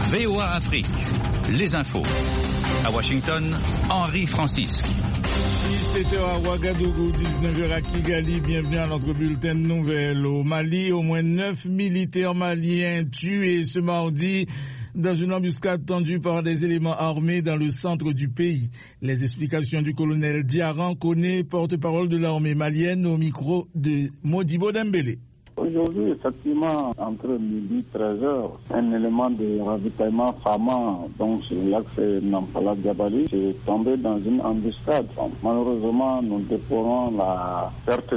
VOA Afrique, les infos. À Washington, Henri Francisque. 17h à Ouagadougou, 19h à Kigali, bienvenue à notre bulletin de nouvelles. Au Mali, au moins 9 militaires maliens tués ce mardi dans une embuscade tendue par des éléments armés dans le centre du pays. Les explications du colonel Diaran Koné, porte-parole de l'armée malienne, au micro de Modibo Dembélé. Aujourd'hui, effectivement, entre midi et 13h, un élément de ravitaillement Fama, donc sur l'axe Nampala-Gabali, est tombé dans une embuscade. Malheureusement, nous déplorons la perte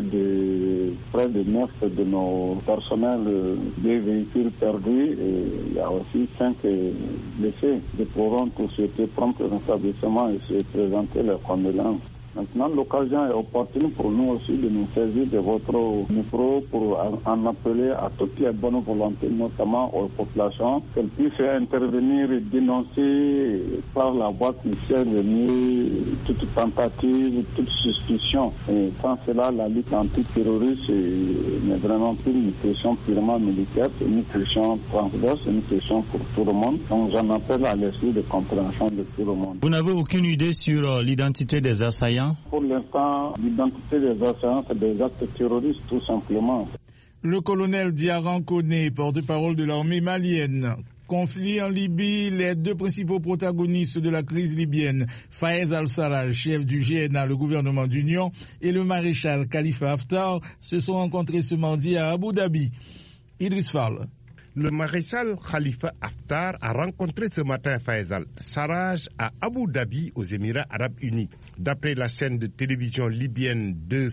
de près de 9 de nos personnels des véhicules perdus et il y a aussi 5 blessés. Déplorons pour souhaiter prompt rétablissement et se présenter leurs condoléances. Maintenant, l'occasion est opportune pour nous aussi de nous saisir de votre micro pour en appeler à toute la bonne volonté, notamment aux populations, qu'elles puissent intervenir et dénoncer par la voie qui s'est venue toute tentative, toute suspicion. Et sans cela, la lutte antiterroriste n'est vraiment plus une question purement militaire, c'est une question transverse, c'est une question pour tout le monde. Donc j'en appelle à l'esprit de compréhension de tout le monde. Vous n'avez aucune idée sur l'identité des assaillants? Pour l'instant, l'identité des assaillants, c'est des actes terroristes, tout simplement. Le colonel Diaran Koné, porte-parole de l'armée malienne. Conflit en Libye, les deux principaux protagonistes de la crise libyenne, Fayez al-Sarraj, chef du GNA, le gouvernement d'union, et le maréchal Khalifa Haftar, se sont rencontrés ce mardi à Abu Dhabi. Idriss Fall. Le maréchal Khalifa Haftar a rencontré ce matin Fayez al-Sarraj à Abu Dhabi, aux Émirats arabes unis. D'après la chaîne de télévision libyenne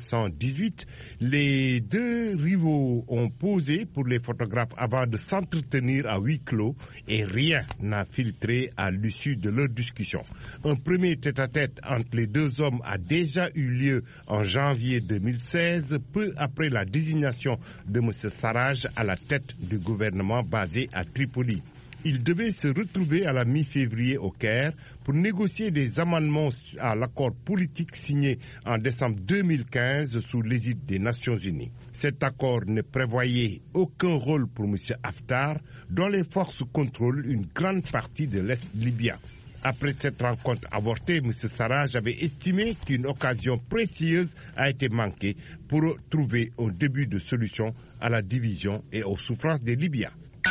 218, les deux rivaux ont posé pour les photographes avant de s'entretenir à huis clos et rien n'a filtré à l'issue de leur discussion. Un premier tête-à-tête entre les deux hommes a déjà eu lieu en janvier 2016, peu après la désignation de M. Sarraj à la tête du gouvernement basé à Tripoli. Ils devaient se retrouver à la mi-février au Caire pour négocier des amendements à l'accord politique signé en décembre 2015 sous l'égide des Nations Unies. Cet accord ne prévoyait aucun rôle pour M. Haftar, dont les forces contrôlent une grande partie de l'Est libyen. Après cette rencontre avortée, M. Sarraj avait estimé qu'une occasion précieuse a été manquée pour trouver un début de solution à la division et aux souffrances des Libyens.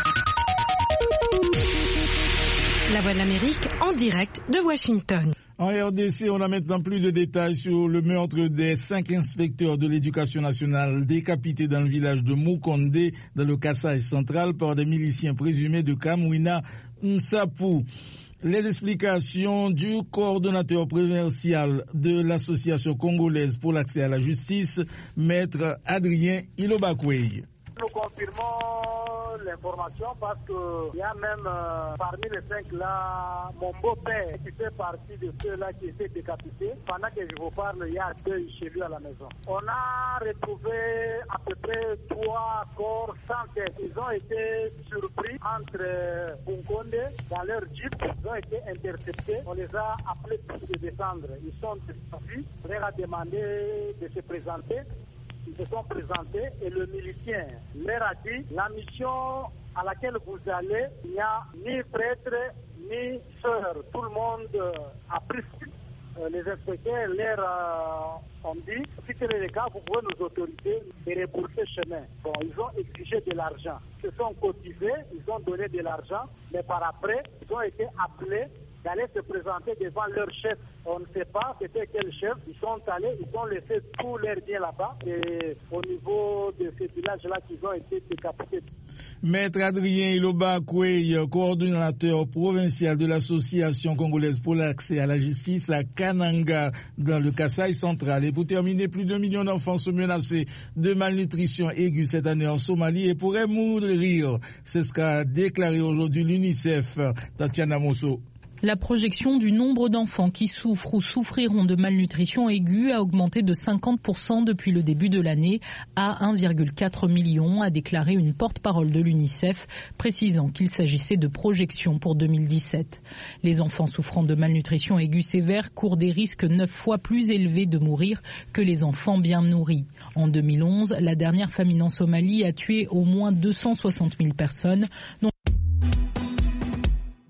La Voix de l'Amérique en direct de Washington. En RDC, on a maintenant plus de détails sur le meurtre des 5 inspecteurs de l'éducation nationale décapités dans le village de Moukonde, dans le Kasaï central, par des miliciens présumés de Kamwina Nsapou. Les explications du coordonnateur provincial de l'Association congolaise pour l'accès à la justice, maître Adrien Ilobakwei. Nous confirmons l'information parce qu'il y a même parmi les 5 là, mon beau-père qui fait partie de ceux-là qui étaient décapités. Pendant que je vous parle, il y a 2 chez lui à la maison. On a retrouvé à peu près 3 corps sans tête. Ils ont été surpris entre Bunkonde dans leur jeep. Ils ont été interceptés. On les a appelés pour se descendre. Ils sont descendus. On leur a demandé de se présenter. Ils se sont présentés et le milicien leur a dit la mission à laquelle vous allez, il n'y a ni prêtre ni sœur. Tout le monde a pris. Les inspecteurs leur ont dit si c'est le cas, vous pouvez nous autoriser de rebourser chemin. Bon, ils ont exigé de l'argent. Ils se sont cotisés, ils ont donné de l'argent, mais par après, ils ont été appelés d'aller se présenter devant leur chef. On ne sait pas c'était quel chef. Ils sont allés, ils ont laissé tous leurs biens là-bas. Et au niveau de ces villages-là, qu'ils ont été décapités. Maître Adrien Ilobakwei, coordonnateur provincial de l'Association congolaise pour l'accès à la justice à Kananga, dans le Kasaï central. Et pour terminer, plus d'1 million d'enfants sont menacés de malnutrition aiguë cette année en Somalie et pourraient mourir. C'est ce qu'a déclaré aujourd'hui l'UNICEF. Tatiana Mosso. La projection du nombre d'enfants qui souffrent ou souffriront de malnutrition aiguë a augmenté de 50% depuis le début de l'année à 1,4 million, a déclaré une porte-parole de l'UNICEF, précisant qu'il s'agissait de projections pour 2017. Les enfants souffrant de malnutrition aiguë sévère courent des risques 9 fois plus élevés de mourir que les enfants bien nourris. En 2011, la dernière famine en Somalie a tué au moins 260 000 personnes, dont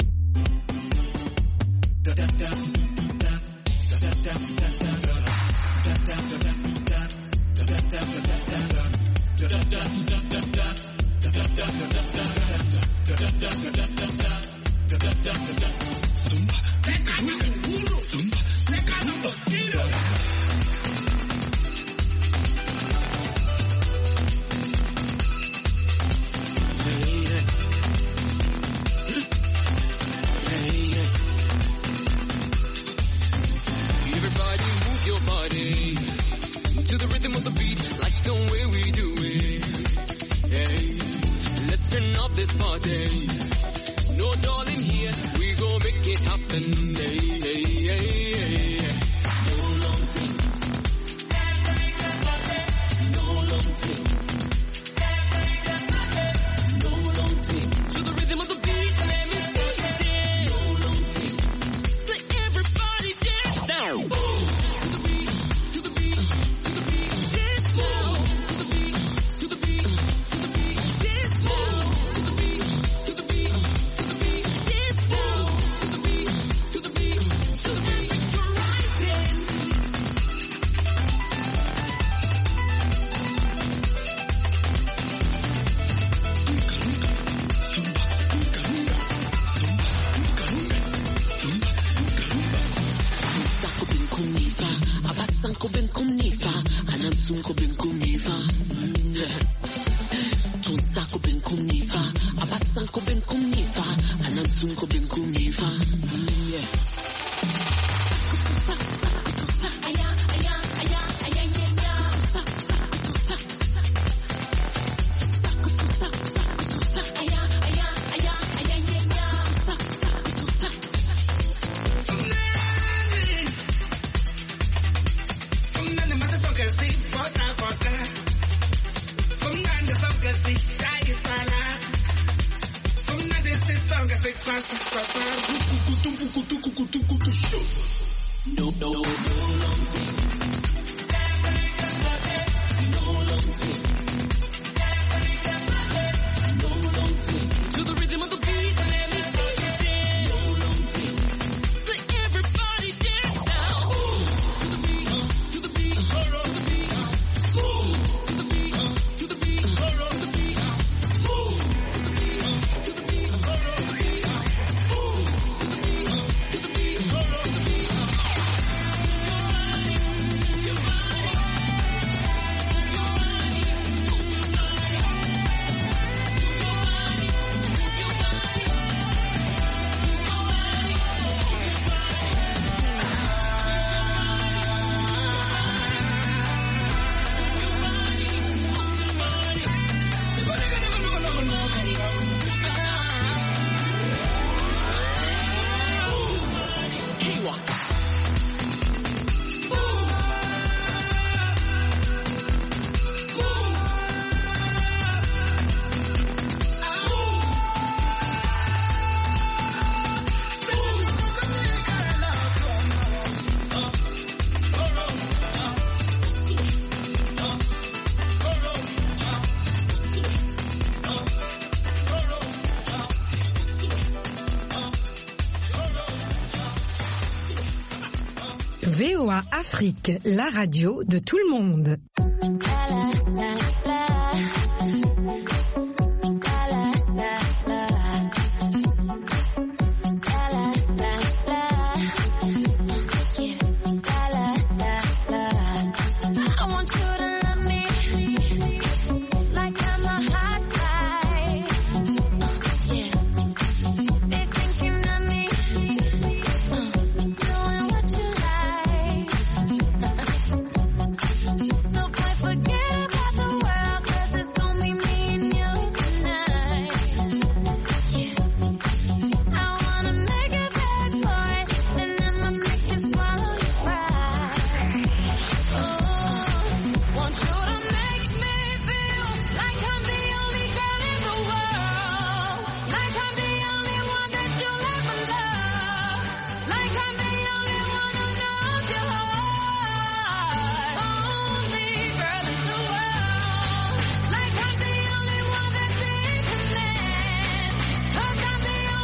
VOA Afrique, la radio de tout le monde.